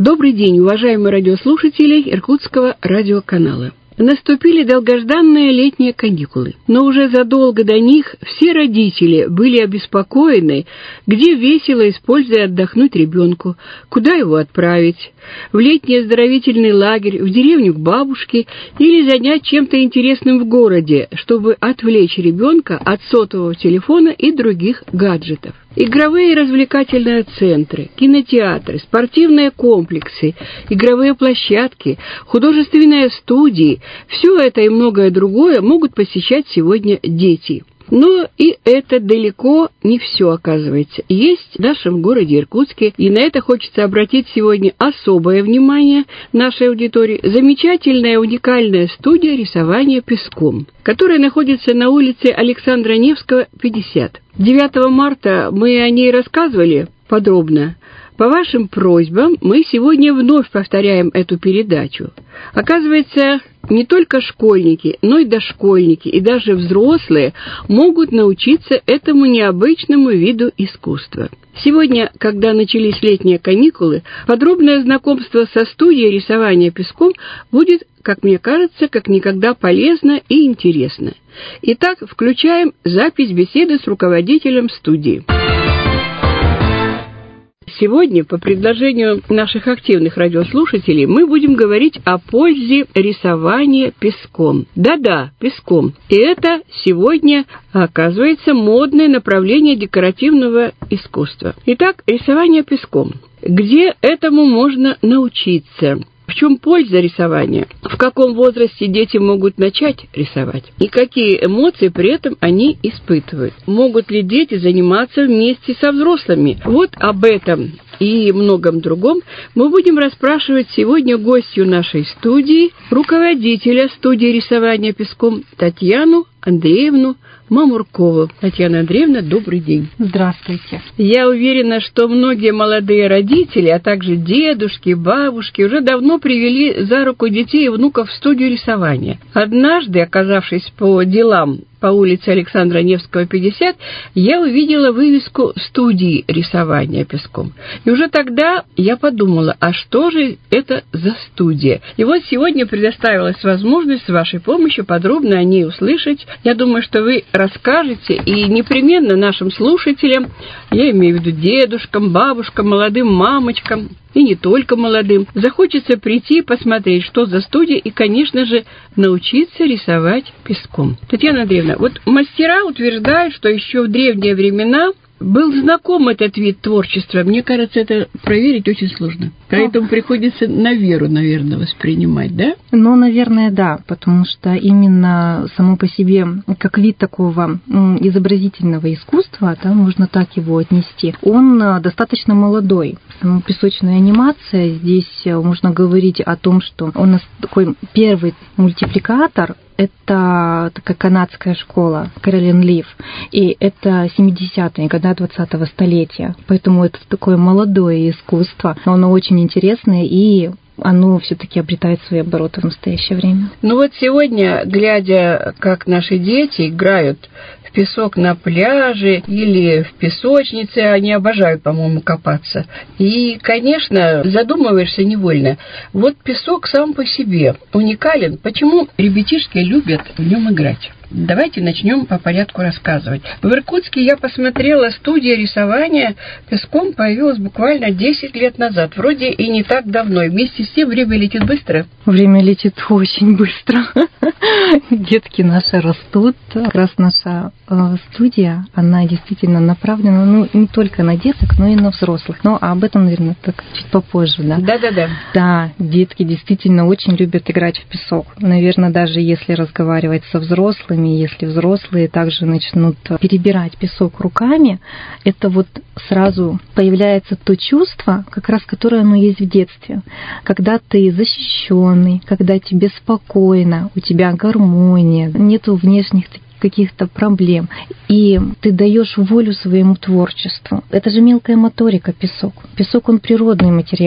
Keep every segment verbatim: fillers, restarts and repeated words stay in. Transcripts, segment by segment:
Добрый день, уважаемые радиослушатели Иркутского радиоканала. Наступили долгожданные летние каникулы, но уже задолго до них все родители были обеспокоены, где весело и с пользой отдохнуть ребенку, куда его отправить, в летний оздоровительный лагерь, в деревню к бабушке или занять чем-то интересным в городе, чтобы отвлечь ребенка от сотового телефона и других гаджетов. Игровые и развлекательные центры, кинотеатры, спортивные комплексы, игровые площадки, художественные студии – все это и многое другое могут посещать сегодня дети. Но и это далеко не все, оказывается. Есть в нашем городе Иркутске, и на это хочется обратить сегодня особое внимание нашей аудитории, замечательная уникальная студия рисования песком, которая находится на улице Александра Невского, пятьдесят. девятого марта мы о ней рассказывали подробно. По вашим просьбам мы сегодня вновь повторяем эту передачу. Оказывается, не только школьники, но и дошкольники, и даже взрослые могут научиться этому необычному виду искусства. Сегодня, когда начались летние каникулы, подробное знакомство со студией рисования песком будет, как мне кажется, как никогда полезно и интересно. Итак, включаем запись беседы с руководителем студии. Сегодня, по предложению наших активных радиослушателей, мы будем говорить о пользе рисования песком. Да-да, песком. И это сегодня, оказывается, модное направление декоративного искусства. Итак, рисование песком. Где этому можно научиться? В чем польза рисования? В каком возрасте дети могут начать рисовать? И какие эмоции при этом они испытывают? Могут ли дети заниматься вместе со взрослыми? Вот об этом и многом другом мы будем расспрашивать сегодня гостью нашей студии, руководителя студии рисования песком Татьяну Андреевну Мамуркову. Татьяна Андреевна, добрый день. Здравствуйте. Я уверена, что многие молодые родители, а также дедушки, бабушки уже давно привели за руку детей и внуков в студию рисования. Однажды, оказавшись по делам по улице Александра Невского, пятьдесят, я увидела вывеску студии рисования песком. И уже тогда я подумала, а что же это за студия? И вот сегодня предоставилась возможность с вашей помощью подробно о ней услышать. Я думаю, что вы расскажете, и непременно нашим слушателям, я имею в виду дедушкам, бабушкам, молодым мамочкам, и не только молодым, захочется прийти и посмотреть, что за студия, и, конечно же, научиться рисовать песком. Татьяна Андреевна, вот мастера утверждают, что еще в древние времена был знаком этот вид творчества. Мне кажется, это проверить очень сложно. Поэтому приходится на веру, наверное, воспринимать, да? Ну, наверное, да, потому что именно само по себе, как вид такого изобразительного искусства, да, можно так его отнести, он достаточно молодой. Песочная анимация, здесь можно говорить о том, что у нас такой первый мультипликатор, это такая канадская школа, Кэролин Лив, и это семидесятые годы двадцатого столетия, поэтому это такое молодое искусство, но оно очень интересное, и оно все-таки обретает свои обороты в настоящее время. Ну вот сегодня, глядя, как наши дети играют в песок на пляже или в песочнице, они обожают, по-моему, копаться. И, конечно, задумываешься невольно. Вот песок сам по себе уникален. Почему ребятишки любят в нем играть? Давайте начнем по порядку рассказывать. В Иркутске я посмотрела, студия рисования песком появилась буквально десять лет назад. Вроде и не так давно. И вместе с тем время летит быстро. Время летит очень быстро. Детки наши растут. Как раз наша э, студия, она действительно направлена, ну, не только на деток, но и на взрослых. Но об этом, наверное, так чуть попозже, да? Да-да-да. Да, детки действительно очень любят играть в песок. Наверное, даже если разговаривать со взрослыми, если взрослые также начнут перебирать песок руками, это вот сразу появляется то чувство, как раз которое оно есть в детстве. Когда ты защищенный, когда тебе спокойно, у тебя гармония, нету внешних каких-то проблем, и ты даешь волю своему творчеству. Это же мелкая моторика, песок. Песок, он природный материал.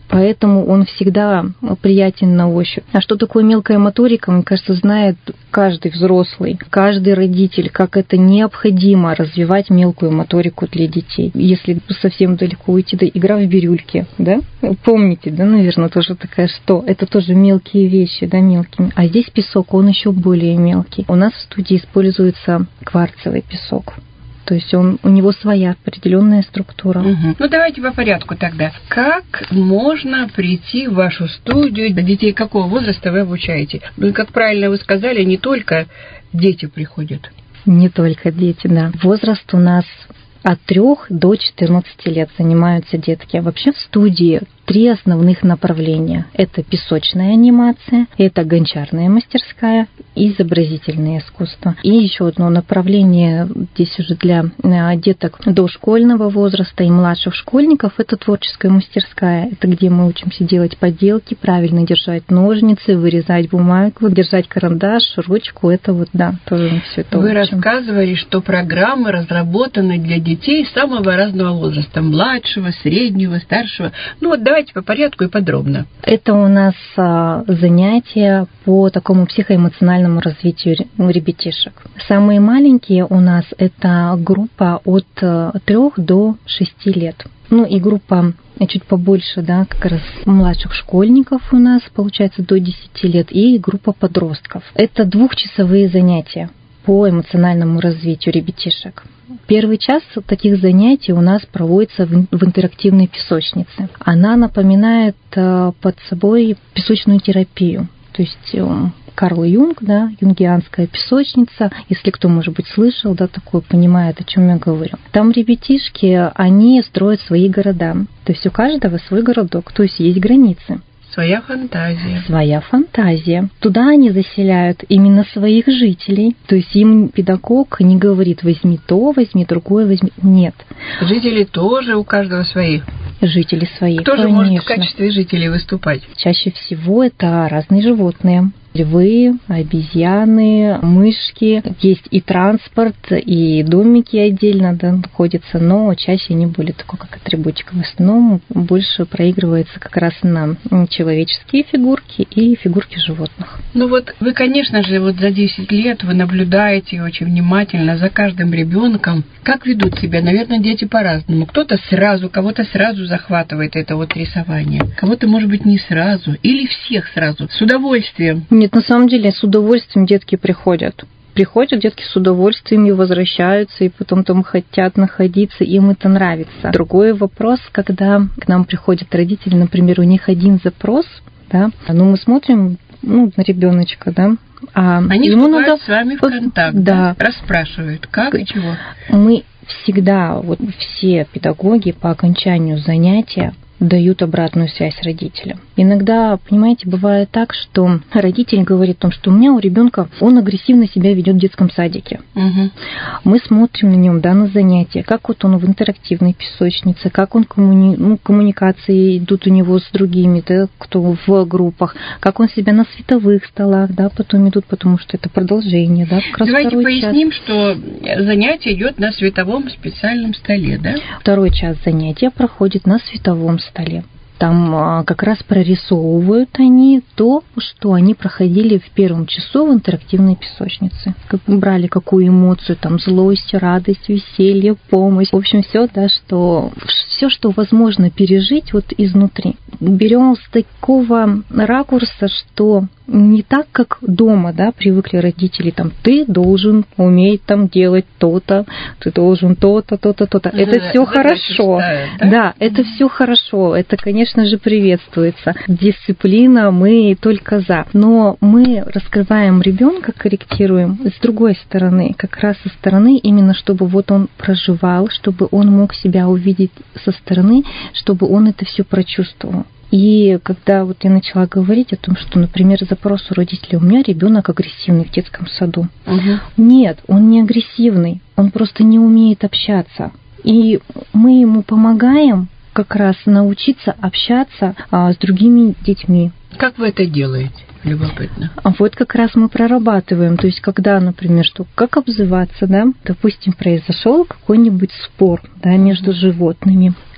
поэтому он всегда приятен на ощупь. А что такое мелкая моторика, мне кажется, знает каждый взрослый, каждый родитель, как это необходимо развивать мелкую моторику для детей. Если совсем далеко уйти, да, игра в бирюльки, да? Помните, да, наверное, тоже такая, что это тоже мелкие вещи, да, мелкие. А здесь песок, он еще более мелкий. У нас в студии используется кварцевый песок. То есть он, у него своя определенная структура. Угу. Ну, давайте по порядку тогда. Как можно прийти в вашу студию? Детей какого возраста вы обучаете? Ну, как правильно вы сказали, не только дети приходят. Не только дети, да. Возраст у нас от трёх до четырнадцати лет занимаются детки. А вообще в студии три основных направления. Это песочная анимация, это гончарная мастерская и изобразительное искусство. И еще одно направление здесь уже для деток дошкольного возраста и младших школьников – это творческая мастерская. Это где мы учимся делать поделки, правильно держать ножницы, вырезать бумагу, держать карандаш, ручку. Это вот, да, тоже мы все это Вы учим. рассказывали, что программы разработаны для детей самого разного возраста. Младшего, среднего, старшего. Ну вот давайте по порядку и подробно. Это у нас а, занятия по такому психоэмоциональному развитию ребятишек. Самые маленькие у нас это группа от трёх до шести лет. Ну и группа чуть побольше, да, как раз младших школьников у нас получается до десяти лет, и группа подростков. Это двухчасовые занятия по эмоциональному развитию ребятишек. Первый час таких занятий у нас проводится в интерактивной песочнице. Она напоминает под собой песочную терапию. То есть Карл Юнг, да, юнгианская песочница, если кто, может быть, слышал, да, такое, понимает, о чем я говорю. Там ребятишки, они строят свои города. То есть у каждого свой городок, то есть есть границы. Своя фантазия. Своя фантазия. Туда они заселяют именно своих жителей. То есть им педагог не говорит: возьми то, возьми другое, возьми. Нет. Жители тоже у каждого свои. Жители свои. Кто конечно. же может в качестве жителей выступать? Чаще всего это разные животные. Львы, обезьяны, мышки. Есть и транспорт, и домики отдельно, да, находятся, но чаще они более такой, как атрибутика. В основном больше проигрывается как раз на человеческие фигурки и фигурки животных. Ну вот вы, конечно же, вот за десять лет вы наблюдаете очень внимательно за каждым ребенком. Как ведут себя? Наверное, дети по-разному. Кто-то сразу, кого-то сразу захватывает это вот рисование. Кого-то, может быть, не сразу. Или всех сразу. С удовольствием. Нет, на самом деле с удовольствием детки приходят. Приходят детки с удовольствием и возвращаются, и потом там хотят находиться, им это нравится. Другой вопрос, когда к нам приходят родители, например, у них один запрос, да, ну мы смотрим, ну, на ребеночка, да, а они ему вступают надо с вами в контакт, да, да, расспрашивают, как и чего. Мы всегда, вот все педагоги по окончанию занятия дают обратную связь родителям. Иногда, понимаете, бывает так, что родитель говорит о том, что у меня у ребенка он агрессивно себя ведет в детском садике. Угу. Мы смотрим на нем, да, на занятия, как вот он в интерактивной песочнице, как он коммуни... ну, коммуникации идут у него с другими, да, кто в группах, как он себя на световых столах, да, потом идут, потому что это продолжение, да, как раз. Давайте поясним, час. что занятие идет на световом специальном столе, да? Второй час занятия проходит на световом столе. Там как раз прорисовывают они то, что они проходили в первом часу в интерактивной песочнице. Как брали какую эмоцию, там злость, радость, веселье, помощь. В общем, все, да, что все, что возможно пережить вот изнутри. Берем с такого ракурса, что не так, как дома, да, привыкли родители, там, ты должен уметь там делать то-то, ты должен то-то, то-то, то-то. Это да, все хорошо. Ставят, да? Да, это все хорошо. Это, конечно же, приветствуется. Дисциплина, мы только за. Но мы раскрываем ребенка, корректируем с другой стороны, как раз со стороны, именно чтобы вот он проживал, чтобы он мог себя увидеть со стороны, чтобы он это все прочувствовал. И когда вот я начала говорить о том, что, например, запрос у родителей: у меня ребенок агрессивный в детском саду. Угу. Нет, он не агрессивный, он просто не умеет общаться. И мы ему помогаем как раз научиться общаться а, с другими детьми. Как вы это делаете? Любопытно. А вот как раз мы прорабатываем, то есть когда, например, что как обзываться, да, допустим, произошел какой-нибудь спор, да, между животными.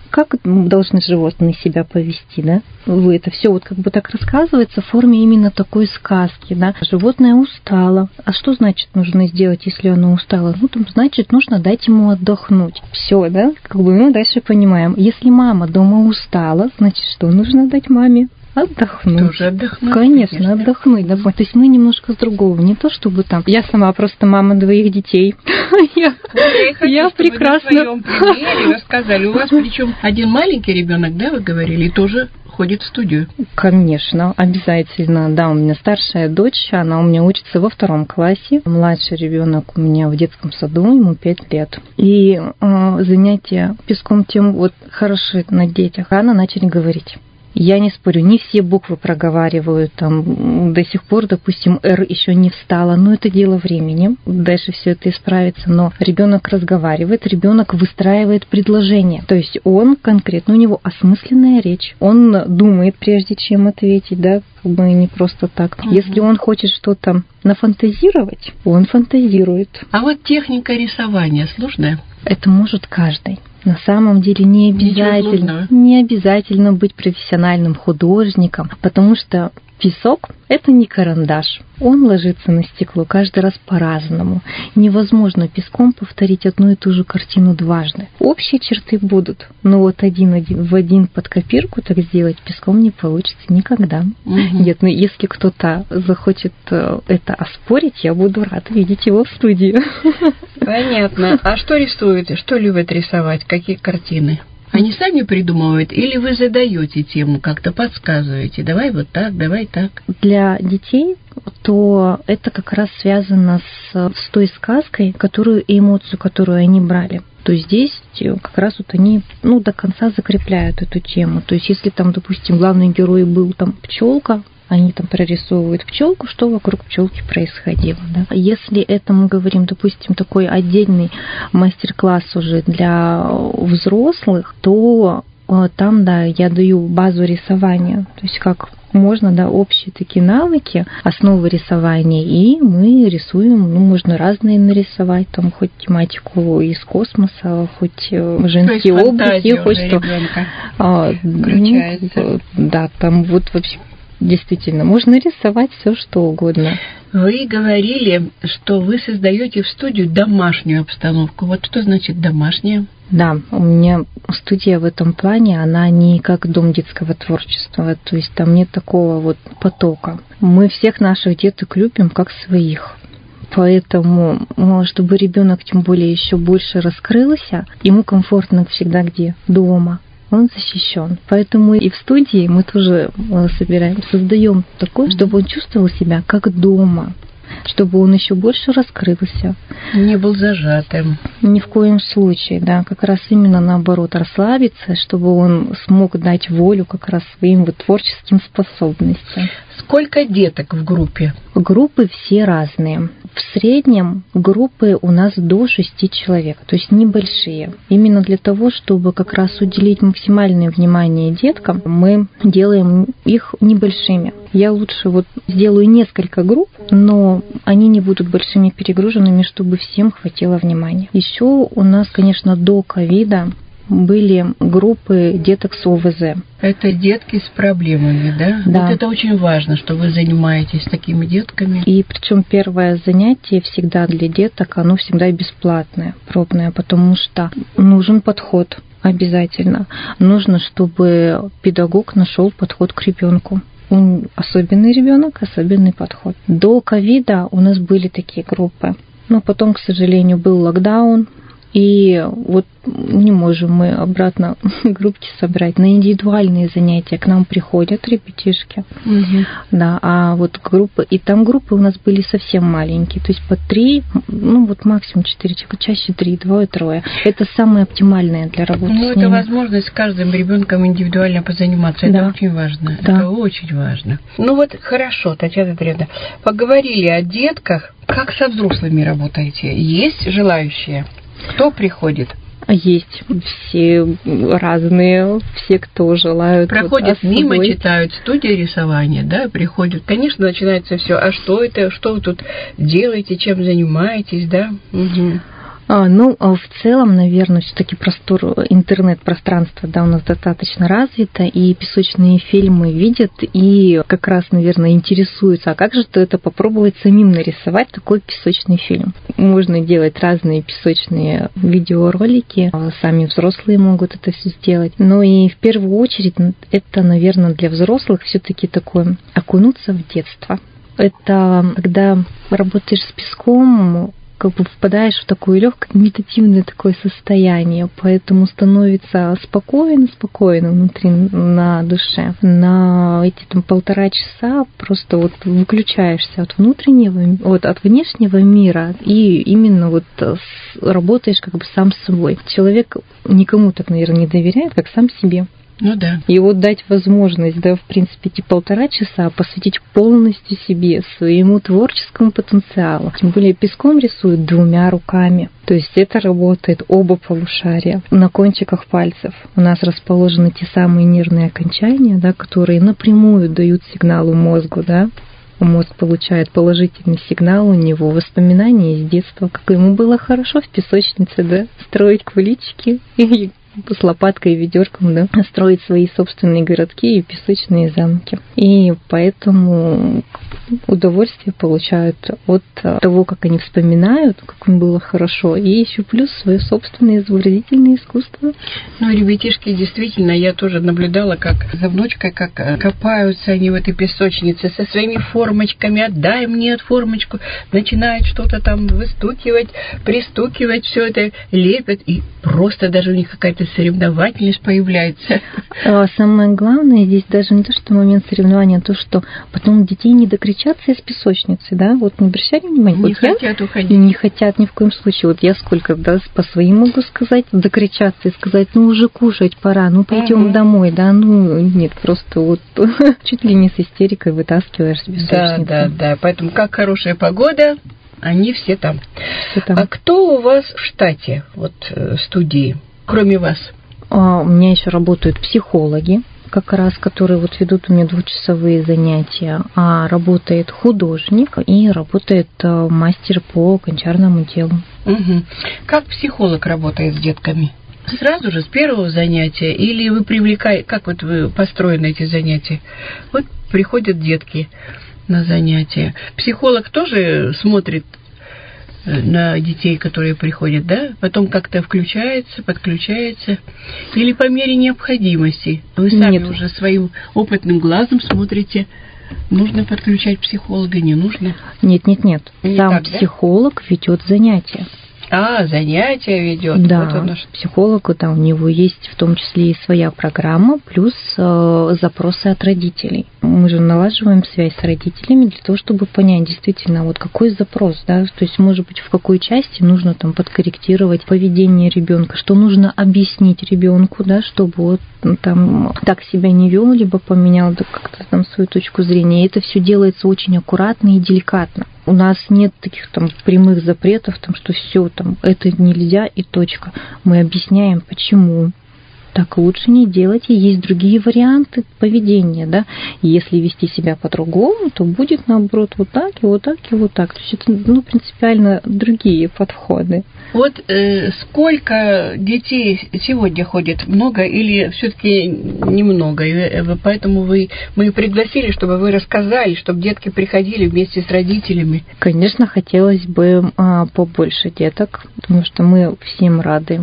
как должны животные себя повести, да? Вы это все вот как бы так рассказывается в форме именно такой сказки, да? Животное устало. А что значит нужно сделать, если оно устало? Ну, там, значит, нужно дать ему отдохнуть. Все, да? Как бы мы дальше понимаем. Если мама дома устала, значит, что нужно дать маме? Отдохнуть. Тоже отдохнуть. Конечно, конечно. отдохнуть. Да. То есть мы немножко с другого. Не то, чтобы там... Я сама просто мама двоих детей. Я, я, хочу, я прекрасно... Вы на своем примере рассказали. У вас причем один маленький ребенок, да, вы говорили, и тоже ходит в студию? Конечно, обязательно. Да, у меня старшая дочь, она у меня учится во втором классе. Младший ребенок у меня в детском саду, ему пять лет. И э, занятия песком тем вот хороши на детях. Рано начали говорить. Я не спорю, не все буквы проговаривают, там до сих пор, допустим, «Р» еще не встала, но это дело времени, дальше все это исправится, но ребенок разговаривает, ребенок выстраивает предложение, то есть он конкретно, у него осмысленная речь, он думает, прежде чем ответить, да, как бы не просто так. Угу. Если он хочет что-то нафантазировать, он фантазирует. А вот техника рисования сложная? Это может каждый. На самом деле не обязательно, не обязательно быть профессиональным художником, потому что песок – это не карандаш. Он ложится на стекло каждый раз по-разному. Невозможно песком повторить одну и ту же картину дважды. Общие черты будут, но вот один, один в один под копирку так сделать песком не получится никогда. Угу. Нет, но если кто-то захочет это оспорить, я буду рада видеть его в студии. Понятно. А что рисуют? Что любят рисовать? Какие картины? Они сами придумывают или вы задаете тему, как-то подсказываете? Давай вот так, давай так. Для детей то это как раз связано с, с той сказкой, которую и эмоцию, которую они брали. То есть здесь как раз вот они ну, до конца закрепляют эту тему. То есть если там, допустим, главный герой был там пчелка, они там прорисовывают пчелку, что вокруг пчелки происходило. Да? Если это мы говорим, допустим, такой отдельный мастер-класс уже для взрослых, то там, да, я даю базу рисования, то есть как можно, да, общие такие навыки, основы рисования, и мы рисуем, ну, можно разные нарисовать, там, хоть тематику из космоса, хоть женские образы, хоть что. А, ну, да, там вот вообще действительно, можно рисовать все, что угодно. Вы говорили, что вы создаете в студию домашнюю обстановку. Вот что значит домашняя? Да, у меня студия в этом плане, она не как дом детского творчества, то есть там нет такого вот потока. Мы всех наших деток любим как своих. Поэтому, чтобы ребенок тем более еще больше раскрылся, ему комфортно всегда где? Дома. Он защищен. Поэтому и в студии мы тоже собираем, создаем такое, чтобы он чувствовал себя как дома, чтобы он еще больше раскрылся. Не был зажатым. Ни в коем случае, да, как раз именно наоборот, расслабиться, чтобы он смог дать волю как раз своим вот творческим способностям. Сколько деток в группе? Группы все разные. В среднем группы у нас до шести человек, то есть небольшие. Именно для того, чтобы как раз уделить максимальное внимание деткам, мы делаем их небольшими. Я лучше вот сделаю несколько групп, но они не будут большими перегруженными, чтобы всем хватило внимания. Еще у нас, конечно, до ковида были группы деток с О В З. Это детки с проблемами, да? Да. Вот это очень важно, что вы занимаетесь такими детками. И причем первое занятие всегда для деток, оно всегда бесплатное, пробное, потому что нужен подход обязательно. Нужно, чтобы педагог нашел подход к ребенку. Он особенный ребенок, особенный подход. До ковида у нас были такие группы, но потом, к сожалению, был локдаун. И вот не можем мы обратно группки собрать. На индивидуальные занятия к нам приходят ребятишки. Угу. Да, а вот группы, и там группы у нас были совсем маленькие, то есть по три, ну вот максимум четыре человека, чаще три, двое-трое. Это самое оптимальное для работы ну, с это ними. Возможность с каждым ребенком индивидуально позаниматься. Да. Это очень важно. Да. Это очень важно. Ну вот хорошо, Татьяна Дмитриевна, поговорили о детках. Как со взрослыми работаете? Есть желающие? Кто приходит? Есть все разные, все, кто желают. Проходят вот, мимо, читают студия рисования, да, приходят. Конечно, начинается все. А что это? Что вы тут делаете? Чем занимаетесь, да? Угу. А, ну, в целом, наверное, все-таки простор интернет-пространства, да, у нас достаточно развито, и песочные фильмы видят, и как раз, наверное, интересуются, а как же это попробовать самим нарисовать такой песочный фильм? Можно делать разные песочные видеоролики, сами взрослые могут это все сделать. Но и в первую очередь это, наверное, для взрослых все-таки такое окунуться в детство. Это когда работаешь с песком, как бы впадаешь в такое легкое медитативное такое состояние, поэтому становится спокойно, спокойно внутри на душе. На эти там полтора часа просто вот выключаешься от внутреннего, вот от внешнего мира и именно вот работаешь как бы сам с собой. Человек никому так, наверное, не доверяет, как сам себе. Ну да. И вот дать возможность, да, в принципе, эти полтора часа посвятить полностью себе, своему творческому потенциалу. Тем более песком рисуют двумя руками. То есть это работает оба полушария. На кончиках пальцев у нас расположены те самые нервные окончания, да, которые напрямую дают сигналу мозгу, да. Мозг получает положительный сигнал, у него воспоминания из детства, как ему было хорошо в песочнице, да, строить куличики и с лопаткой и ведерком, да, строить свои собственные городки и песочные замки. И поэтому удовольствие получают от того, как они вспоминают, как им было хорошо, и еще плюс свое собственное изобразительное искусство. Ну, ребятишки, действительно, я тоже наблюдала, как за внучкой, как копаются они в этой песочнице со своими формочками, отдай мне от формочку, начинают что-то там выстукивать, пристукивать, все это лепят, и просто даже у них какая-то соревновательность появляется. Самое главное здесь даже не то, что момент соревнования, а то, что потом детей не докричаться из песочницы, да, вот не обращали внимания. Не вот хотят я, уходить. Не хотят ни в коем случае. Вот я сколько, да, по своим могу сказать, докричаться и сказать, ну уже кушать пора, ну пойдем угу. домой, да, ну нет, просто вот чуть ли не с истерикой вытаскиваешь с песочницы. Да, да, да, поэтому как хорошая погода, они все там. Все там. А кто у вас в штате, вот, студии, кроме вас? А, у меня еще работают психологи, как раз, которые вот ведут у меня двухчасовые занятия, а работает художник и работает мастер по гончарному делу. Угу. Как психолог работает с детками? Сразу же, с первого занятия? Или вы привлекаете, как вот вы построены эти занятия? Вот приходят детки на занятия. Психолог тоже смотрит на детей, которые приходят, да? Потом как-то включается, подключается? Или по мере необходимости? Вы сами Нет. уже своим опытным глазом смотрите, нужно подключать психолога, не нужно? Нет, нет, нет. Не Сам так, психолог да? ведет занятия. А, занятия ведет. Да, вот оно. Психологу, да, у него есть в том числе и своя программа, плюс э, запросы от родителей. Мы же налаживаем связь с родителями для того, чтобы понять действительно, вот какой запрос, да, то есть, может быть, в какой части нужно там подкорректировать поведение ребенка, что нужно объяснить ребенку, да, чтобы вот там так себя не вел, либо поменял да, как-то там свою точку зрения. И это все делается очень аккуратно и деликатно. У нас нет таких там прямых запретов, там, что все там это нельзя и точка. Мы объясняем, почему. Так лучше не делать, и есть другие варианты поведения, да. Если вести себя по-другому, то будет наоборот вот так и вот так и вот так. То есть это ну, принципиально другие подходы. Вот э, сколько детей сегодня ходит? Много или все-таки немного? И поэтому вы, мы пригласили, чтобы вы рассказали, чтобы детки приходили вместе с родителями. Конечно, хотелось бы а, побольше деток, потому что мы всем рады.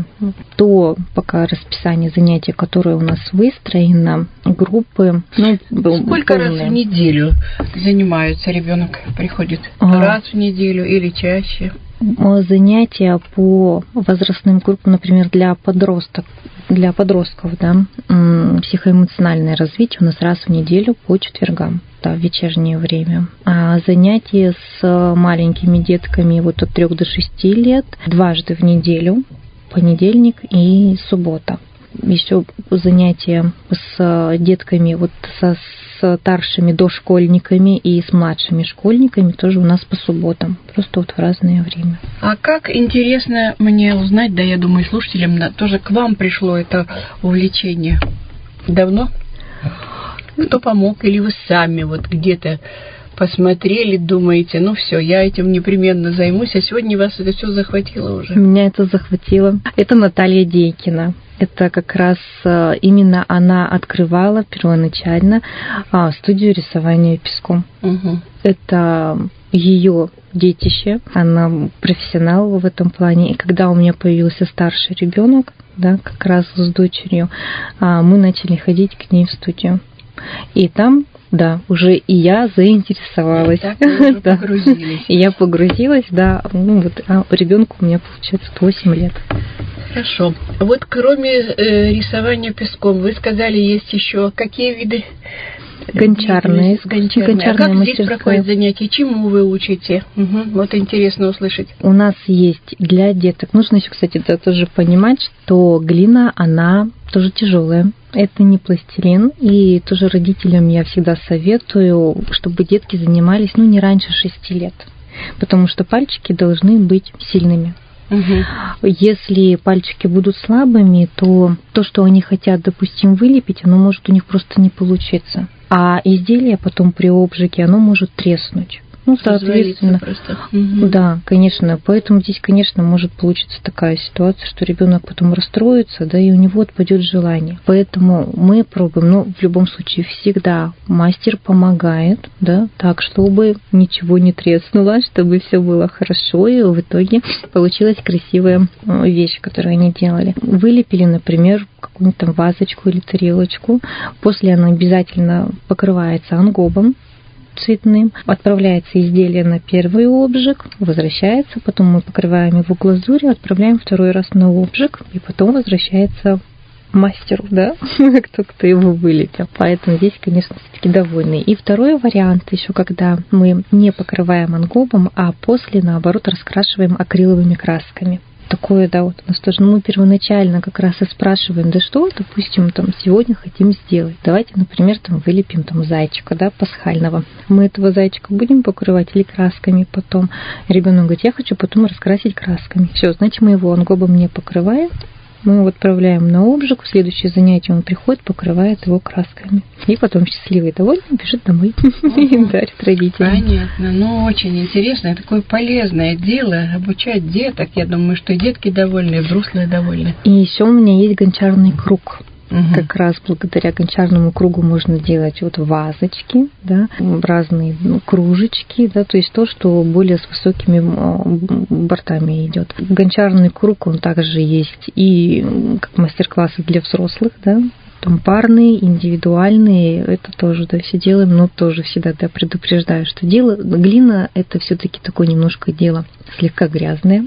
То пока расписание занятий, которое у нас выстроено, группы. Ну, сколько полные. Раз в неделю занимаются ребенок приходит? А. Раз в неделю или чаще? Занятия по возрастным группам, например, для подростков, для подростков, да, психоэмоциональное развитие у нас раз в неделю по четвергам, да, в вечернее время. А занятия с маленькими детками вот от трёх до шести лет дважды в неделю, понедельник и суббота. Еще занятия с детками вот со старшими дошкольниками и с младшими школьниками тоже у нас по субботам, просто вот в разное время. А как интересно мне узнать, да, я думаю, слушателям тоже к вам пришло это увлечение. Давно? Кто помог? Или вы сами вот где-то посмотрели, думаете, ну все, я этим непременно займусь, а сегодня вас это все захватило уже? Меня это захватило. Это Наталья Дейкина. Это как раз именно она открывала первоначально студию рисования песком. Угу. Это ее детище, она профессионал в этом плане. И когда у меня появился старший ребенок, да, как раз с дочерью, мы начали ходить к ней в студию. И там, да, уже и я заинтересовалась. Так вы уже да. погрузились. И я погрузилась, да. Ну, вот, а ребенку у меня получается восемь лет. Хорошо. Вот кроме э, рисования песком, вы сказали, есть еще какие виды? Гончарные. Гончарные. Гончарная а как мастерская. Здесь проходят занятия? Чему вы учите? Угу. Вот интересно услышать. У нас есть для деток. Нужно еще, кстати, да, тоже понимать, что глина, она тоже тяжелая. Это не пластилин. И тоже родителям я всегда советую, чтобы детки занимались, ну, не раньше шести лет. Потому что пальчики должны быть сильными. Угу. Если пальчики будут слабыми, то то, что они хотят, допустим, вылепить, оно может у них просто не получиться. А изделие потом при обжиге, оно может треснуть. Ну, соответственно, угу. да, конечно. Поэтому здесь, конечно, может получиться такая ситуация, что ребенок потом расстроится, да, и у него отпадет желание. Поэтому мы пробуем, ну, в любом случае, всегда мастер помогает, да, так, чтобы ничего не треснуло, чтобы все было хорошо, и в итоге получилась красивая вещь, которую они делали. Вылепили, например, какую-нибудь там вазочку или тарелочку. После она обязательно покрывается ангобом цветным, отправляется изделие на первый обжиг, возвращается, потом мы покрываем его глазурью, отправляем второй раз на обжиг, и потом возвращается мастеру, да, кто, кто его вылепил. Поэтому здесь, конечно, все-таки довольны. И второй вариант еще, когда мы не покрываем ангобом, а после, наоборот, раскрашиваем акриловыми красками. Такое, да, вот у нас тоже, ну, мы первоначально как раз и спрашиваем, да что, допустим, там сегодня хотим сделать. Давайте, например, там вылепим там зайчика, да, пасхального. Мы этого зайчика будем покрывать или красками потом? Ребенок говорит, я хочу потом раскрасить красками. Все, значит, мы его ангобом не покрываем. Мы его отправляем на обжиг, в следующее занятие он приходит, покрывает его красками. И потом счастливый и довольный бежит домой и дарит родителям. Понятно. Ну, очень интересно. Такое полезное дело обучать деток. Я думаю, что и детки довольны, и взрослые довольны. И еще у меня есть гончарный круг. Угу. Как раз благодаря гончарному кругу можно делать вот вазочки, да, разные ну, кружечки, да, то есть то, что более с высокими бортами идет. Гончарный круг, он также есть и как мастер-классы для взрослых, да, там парные, индивидуальные, это тоже, да, все делаем, но тоже всегда, да, предупреждаю, что дело, глина, это все-таки такое немножко дело слегка грязное,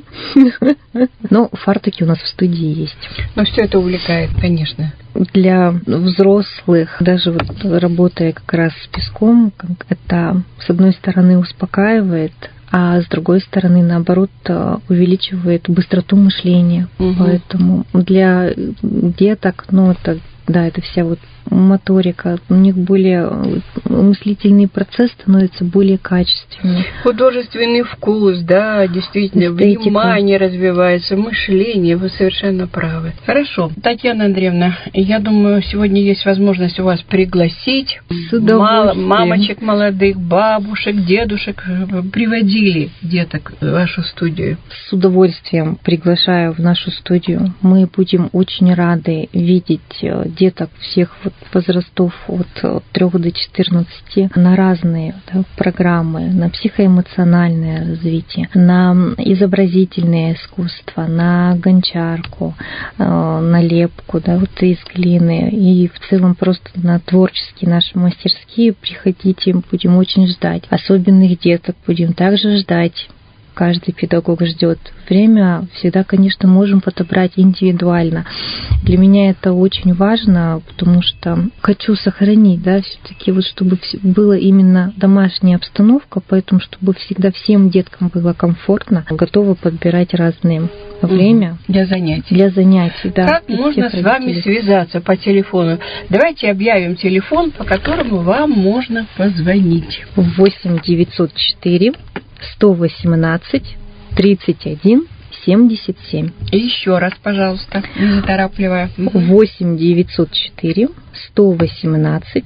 но фартуки у нас в студии есть. Но все это увлекает, конечно. Для взрослых, даже вот работая как раз с песком, это, с одной стороны, успокаивает, а с другой стороны, наоборот, увеличивает быстроту мышления. Угу. Поэтому для деток, ну, это, да, это вся вот моторика, у них более мыслительный процесс становится более качественным. Художественный вкус, да, действительно, эстетика. Внимание развивается, мышление, вы совершенно правы. Хорошо. Татьяна Андреевна, я думаю, сегодня есть возможность у вас пригласить мамочек молодых, бабушек, дедушек, приводили деток в вашу студию. С удовольствием приглашаю в нашу студию. Мы будем очень рады видеть деток всех вот возрастов от трёх до четырнадцати на разные, да, программы, на психоэмоциональное развитие, на изобразительное искусство, на гончарку, на лепку, да, вот из глины, и в целом просто на творческие наши мастерские приходите, будем очень ждать. Особенных деток будем также ждать. Каждый педагог ждет. Время всегда, конечно, можем подобрать индивидуально. Для меня это очень важно, потому что хочу сохранить, да, все-таки вот, чтобы была именно домашняя обстановка, поэтому чтобы всегда всем деткам было комфортно, готова подбирать разные время для занятий. Для занятий, да. Как можно с вами связаться по телефону? Давайте объявим телефон, по которому вам можно позвонить. восемь девятьсот четыре сто восемнадцать тридцать один семьдесят семь. И еще раз, пожалуйста, не заторапливая. восемь девятьсот четыре сто восемнадцать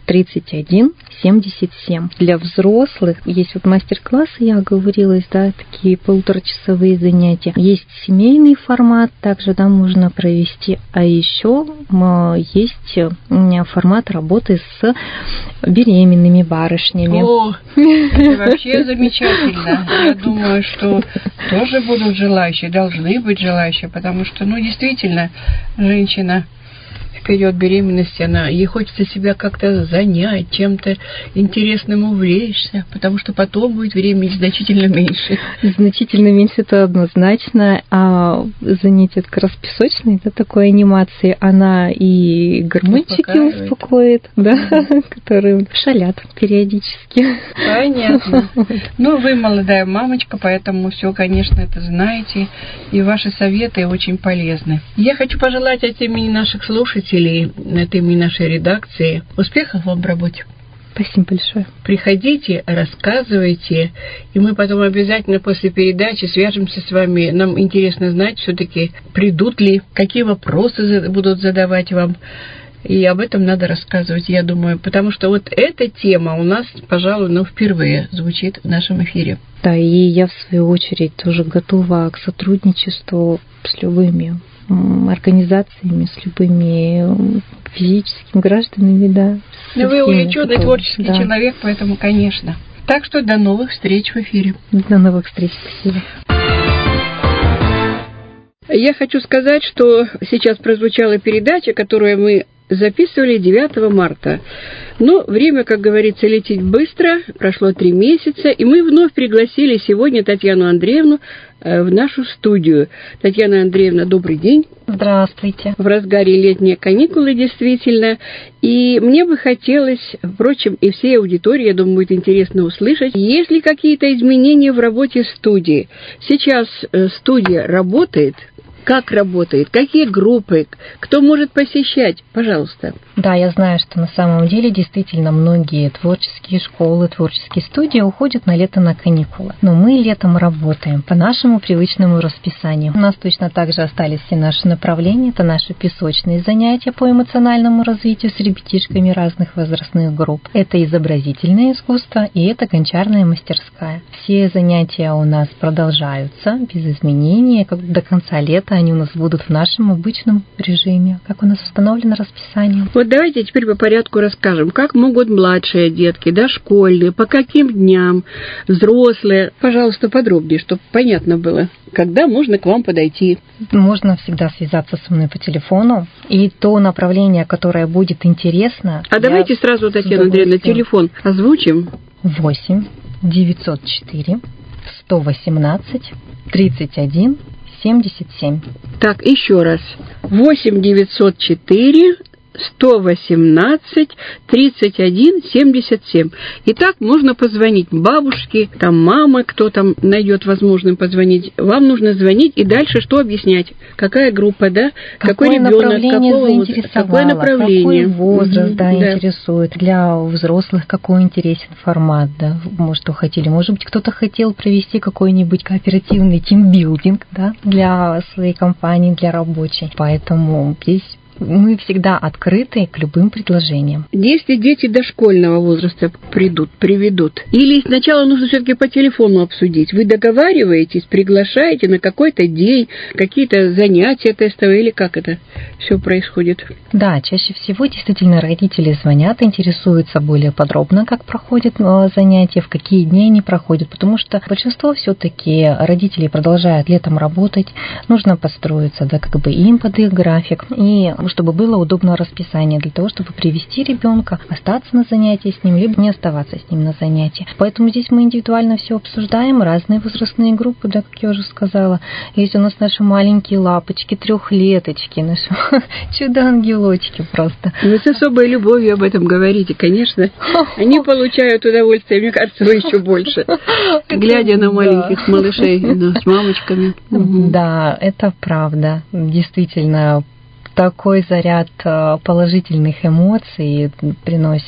тридцать один семьдесят семь. Для взрослых есть вот мастер-классы, я оговорилась, да, такие полуторачасовые занятия. Есть семейный формат, также, да, можно провести. А еще есть формат работы с беременными барышнями. О, это вообще замечательно. Я думаю, что тоже будут желающие, должны быть желающие, потому что, ну, действительно, женщина в период беременности, она, ей хочется себя как-то занять, чем-то интересным увлечься, потому что потом будет времени значительно меньше. Значительно меньше, это однозначно. А занятие как раз песочной, да, такой анимации, она и гормончики успокоит, да, которые шалят периодически. Понятно. Ну, вы молодая мамочка, поэтому все, конечно, это знаете, и ваши советы очень полезны. Я хочу пожелать от имени наших слушателей, от имени нашей редакции, успехов вам в работе. Спасибо большое. Приходите, рассказывайте, и мы потом обязательно после передачи свяжемся с вами. Нам интересно знать, все-таки придут ли, какие вопросы будут задавать вам. И об этом надо рассказывать, я думаю, потому что вот эта тема у нас, пожалуй, ну, впервые звучит в нашем эфире. Да, и я, в свою очередь, тоже готова к сотрудничеству с любыми организациями, с любыми физическими гражданами, да. Ну, вы увлеченный творческий да. человек, поэтому, конечно. Так что до новых встреч в эфире. До новых встреч, спасибо. Я хочу сказать, что сейчас прозвучала передача, которую мы записывали девятого марта. Но время, как говорится, летит быстро, прошло три месяца, и мы вновь пригласили сегодня Татьяну Андреевну в нашу студию. Татьяна Андреевна, добрый день. Здравствуйте. В разгаре летние каникулы, действительно. И мне бы хотелось, впрочем, и всей аудитории, я думаю, будет интересно услышать, есть ли какие-то изменения в работе студии. Сейчас студия работает. Как работает? Какие группы? Кто может посещать? Пожалуйста. Да, я знаю, что на самом деле действительно многие творческие школы, творческие студии уходят на лето на каникулы. Но мы летом работаем по нашему привычному расписанию. У нас точно так же остались все наши направления. Это наши песочные занятия по эмоциональному развитию с ребятишками разных возрастных групп. Это изобразительное искусство и это гончарная мастерская. Все занятия у нас продолжаются без изменений. Как до конца лета они у нас будут в нашем обычном режиме, как у нас установлено расписание. Вот давайте теперь по порядку расскажем, как могут младшие детки, дошкольные, по каким дням, взрослые. Пожалуйста, подробнее, чтобы понятно было, когда можно к вам подойти. Можно всегда связаться со мной по телефону, и то направление, которое будет интересно... А давайте сразу, Татьяна Андреевна, телефон озвучим. восемь девятьсот четыре сто восемнадцать тридцать один семьдесят семь. Так, еще раз. восемь девятьсот четыре сто восемнадцать тридцать один семьдесят семь. Итак, можно позвонить бабушке, там мама, кто там найдет возможным позвонить. Вам нужно звонить и дальше что объяснять? Какая группа, да? Какой какой ребенок, направление какого, заинтересовало, какое направление, какой возраст, угу, да, да, интересует. Для взрослых какой интересен формат, да, может, что хотели. Может быть, кто-то хотел провести какой-нибудь кооперативный тимбилдинг, да, для своей компании, для рабочей. Поэтому здесь мы всегда открыты к любым предложениям. Если дети дошкольного возраста придут, приведут, или сначала нужно все-таки по телефону обсудить, вы договариваетесь, приглашаете на какой-то день, какие-то занятия тестовые, или как это все происходит? Да, чаще всего действительно родители звонят, интересуются более подробно, как проходят занятия, в какие дни они проходят, потому что большинство все-таки родителей продолжают летом работать, нужно подстроиться, да, как бы им под их график, и чтобы было удобное расписание для того, чтобы привести ребенка, остаться на занятии с ним, либо не оставаться с ним на занятии. Поэтому здесь мы индивидуально все обсуждаем, разные возрастные группы, да, как я уже сказала. Есть у нас наши маленькие лапочки, трехлеточки, наши чудо-ангелочки просто. Вы с особой любовью об этом говорите, конечно. Они получают удовольствие, мне кажется, вы еще больше, глядя на маленьких малышей, да, с мамочками. Да, это правда. Действительно, такой заряд положительных эмоций приносят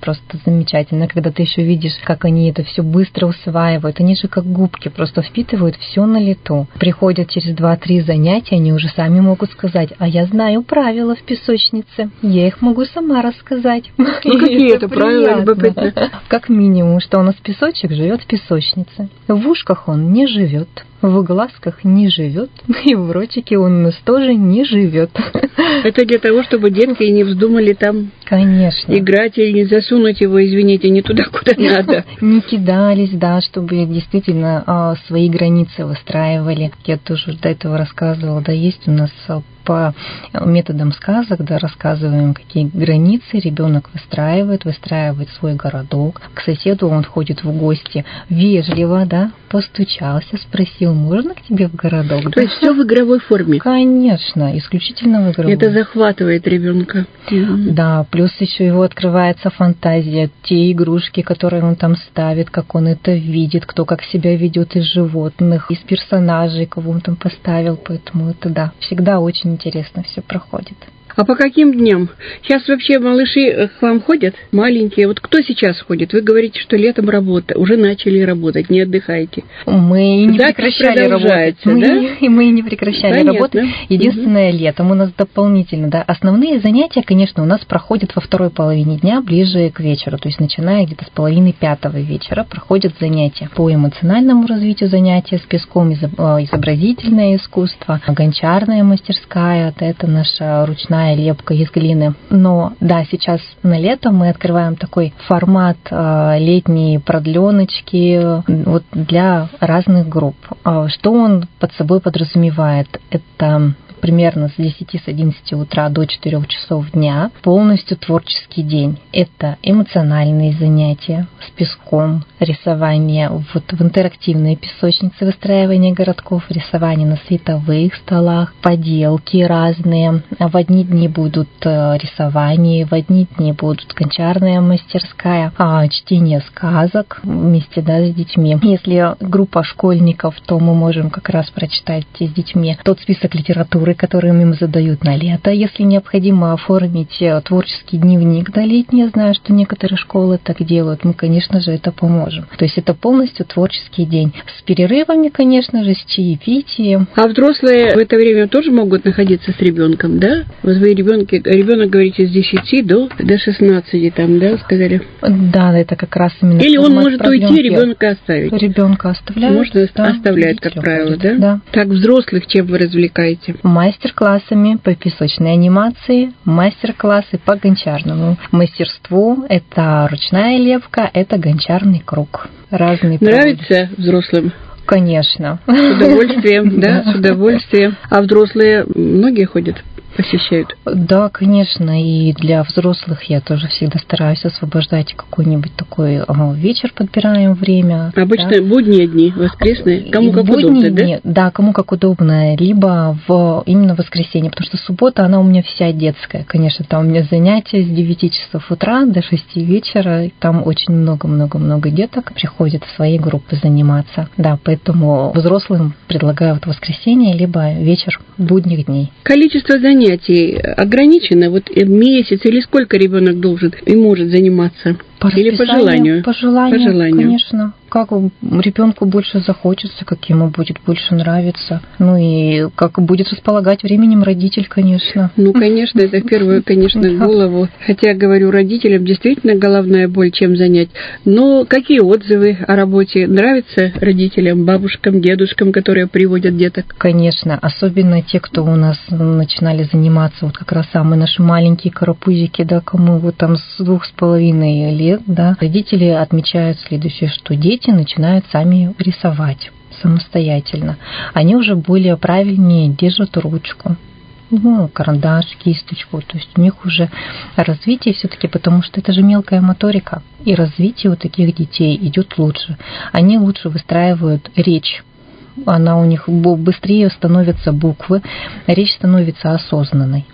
просто замечательно, когда ты еще видишь, как они это все быстро усваивают. Они же как губки, просто впитывают все на лету. Приходят через два-три занятия, они уже сами могут сказать: а я знаю правила в песочнице, я их могу сама рассказать. Ну какие это правила, любопытно? Как минимум, что у нас песочек живет в песочнице. В ушках он не живет, в глазках не живет, и в ротике он у нас тоже не живет. Это для того, чтобы детки не вздумали там Конечно. играть или не засунуть его, извините, не туда, куда надо. Не кидались, да, чтобы действительно свои границы выстраивали. Я тоже до этого рассказывала, да, есть у нас по методам сказок, да, рассказываем, какие границы ребенок выстраивает, выстраивает свой городок. К соседу он ходит в гости вежливо, да, постучался, спросил: можно к тебе в городок? То да? есть все в игровой форме? Конечно, исключительно в игровой. Это захватывает ребенка. Да, плюс еще его открывается фантазия, те игрушки, которые он там ставит, как он это видит, кто как себя ведет из животных, из персонажей, кого он там поставил, поэтому это да, всегда очень интересно все проходит. А по каким дням? Сейчас вообще малыши к вам ходят? Маленькие. Вот кто сейчас ходит? Вы говорите, что летом работа. Уже начали работать, не отдыхаете. Мы не Запись прекращали работать. Да? Мы, мы не прекращали Понятно. работать. Единственное, угу. летом у нас дополнительно. Да, основные занятия, конечно, у нас проходят во второй половине дня, ближе к вечеру. То есть начиная где-то с половины пятого вечера проходят занятия по эмоциональному развитию, занятия с песком, изобразительное искусство, гончарная мастерская. Это наша ручная лепка из глины. Но да, сейчас на лето мы открываем такой формат э, летней продленочки вот для разных групп. Что он под собой подразумевает? Это примерно с десяти с одиннадцати утра до четырёх часов дня полностью творческий день. Это эмоциональные занятия с песком, рисование вот в интерактивной песочнице, выстраивание городков, рисование на световых столах, поделки разные. В одни дни будут рисование, в одни дни будут гончарная мастерская, чтение сказок вместе, да, с детьми. Если группа школьников, то мы можем как раз прочитать с детьми тот список литературы, которые им задают на лето. Если необходимо оформить творческий дневник до летний, я знаю, что некоторые школы так делают, мы, конечно же, это поможем. То есть это полностью творческий день. С перерывами, конечно же, с чаепитием. А взрослые в это время тоже могут находиться с ребенком, да? Вот вы ребенки, ребенок, говорите, с десяти до, до шестнадцати, там, да, сказали? Да, это как раз именно. Или он может уйти, ребенка оставить? Ребенка оставляют. Можно да, оставляют, как правило, уходит, да? Да. Так, взрослых чем вы развлекаете? Мастер-классами по песочной анимации, мастер-классы по гончарному мастерству. Это ручная лепка, это гончарный круг. Разные. Нравится проводы. Взрослым? Конечно. С удовольствием, да, с удовольствием. А взрослые многие ходят? Посещают? Да, конечно, и для взрослых я тоже всегда стараюсь освобождать какой-нибудь такой вечер, подбираем время. Обычно да. будние дни, воскресные, кому как будние удобно, дни, да? Да, кому как удобно, либо в именно воскресенье, потому что суббота, она у меня вся детская, конечно, там у меня занятия с девяти часов утра до шести вечера, там очень много-много-много деток приходят в свои группы заниматься, да, поэтому взрослым предлагаю вот воскресенье, либо вечер будних дней. Количество занятий занятий ограничено? Вот месяц или сколько ребенок должен и может заниматься? По или по желанию? По желанию, по желанию, конечно. Как ребенку больше захочется, как ему будет больше нравиться. Ну и как будет располагать временем родитель, конечно. Ну, конечно, это в первую, конечно, голову. Хотя, говорю, родителям действительно головная боль, чем занять. Но какие отзывы о работе? Нравится родителям, бабушкам, дедушкам, которые приводят деток? Конечно, особенно те, кто у нас начинали заниматься, вот как раз самые наши маленькие карапузики, да, кому вот там с двух с половиной лет, да, родители отмечают следующее, что дети начинают сами рисовать самостоятельно. Они уже более правильнее держат ручку, ну, карандаш, кисточку. То есть у них уже развитие все-таки, потому что это же мелкая моторика. И развитие у таких детей идет лучше. Они лучше выстраивают речь. Она у них быстрее становятся буквы, речь становится осознанной.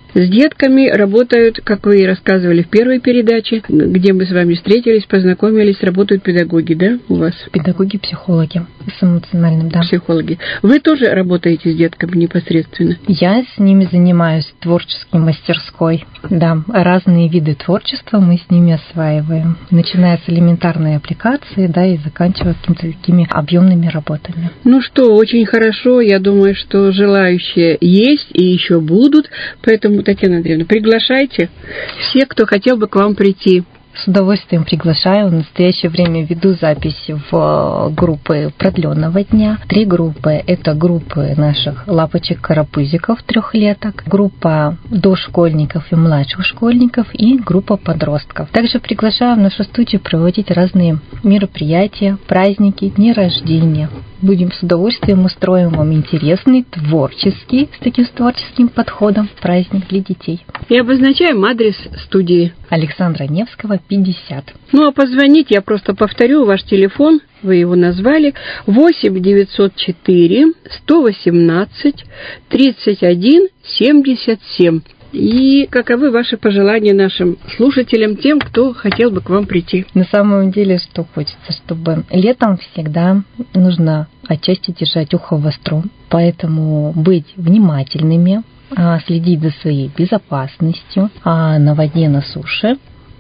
С детками работают, как вы и рассказывали в первой передаче, где мы с вами встретились, познакомились, работают педагоги, да, у вас? Педагоги-психологи с эмоциональным, да. Психологи. Вы тоже работаете с детками непосредственно? Я с ними занимаюсь творческой мастерской. Да, разные виды творчества мы с ними осваиваем. Начиная с элементарной аппликации, да, и заканчивая какими-то такими объемными работами. Ну что, очень хорошо. Я думаю, что желающие есть и еще будут. Поэтому, Татьяна Андреевна, приглашайте всех, кто хотел бы к вам прийти. С удовольствием приглашаю. В настоящее время веду записи в группы продленного дня. Три группы. Это группы наших лапочек-карапузиков трехлеток, группа дошкольников и младших школьников и группа подростков. Также приглашаю в нашу студию проводить разные мероприятия, праздники, дни рождения. Будем с удовольствием устроим вам интересный, творческий, с таким творческим подходом праздник для детей. И обозначаем адрес студии. Александра Невского, пятьдесят. Ну, а позвонить, я просто повторю, ваш телефон, вы его назвали, восемь девятьсот четыре сто восемнадцать тридцать один семьдесят семь. И каковы ваши пожелания нашим слушателям, тем, кто хотел бы к вам прийти? На самом деле, что хочется, чтобы летом всегда нужно отчасти держать ухо востро, поэтому быть внимательными, следить за своей безопасностью, а на воде, на суше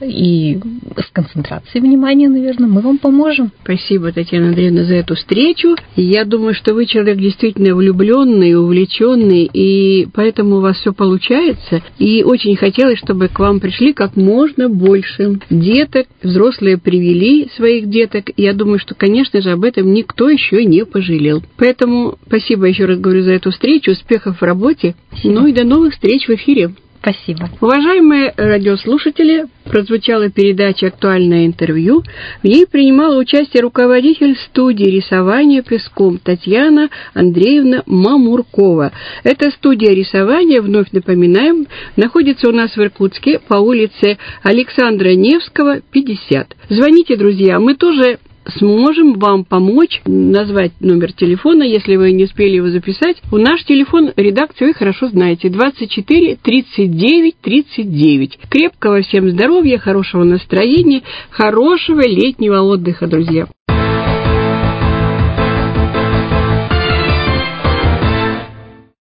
и с концентрацией внимания, наверное, мы вам поможем. Спасибо, Татьяна Андреевна, за эту встречу. Я думаю, что вы человек действительно влюбленный, увлеченный, и поэтому у вас все получается. И очень хотелось, чтобы к вам пришли как можно больше деток. Взрослые привели своих деток. Я думаю, что, конечно же, об этом никто еще не пожалел. Поэтому спасибо еще раз говорю за эту встречу. Успехов в работе. Спасибо. Ну и до новых встреч в эфире. Спасибо. Уважаемые радиослушатели, прозвучала передача «Актуальное интервью». В ней принимала участие руководитель студии рисования песком Татьяна Андреевна Мамуркова. Эта студия рисования, вновь напоминаем, находится у нас в Иркутске по улице Александра Невского, пятьдесят. Звоните, друзья, мы тоже сможем вам помочь, назвать номер телефона, если вы не успели его записать. У наш телефон редакции вы хорошо знаете, двадцать четыре тридцать девять тридцать девять. Крепкого всем здоровья, хорошего настроения, хорошего летнего отдыха, друзья.